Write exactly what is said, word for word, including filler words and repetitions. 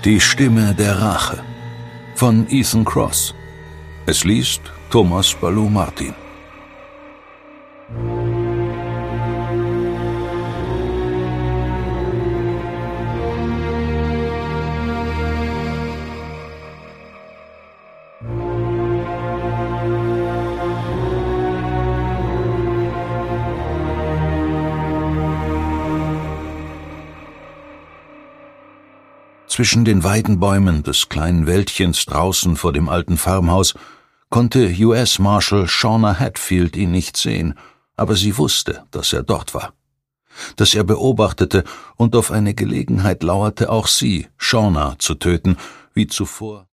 Die Stimme der Rache von Ethan Cross. Es liest Thomas Ballew-Martin. Zwischen den Weidenbäumen des kleinen Wäldchens draußen vor dem alten Farmhaus konnte U S Marshal Shauna Hatfield ihn nicht sehen, aber sie wusste, dass er dort war. Dass er beobachtete und auf eine Gelegenheit lauerte, auch sie, Shauna, zu töten, wie zuvor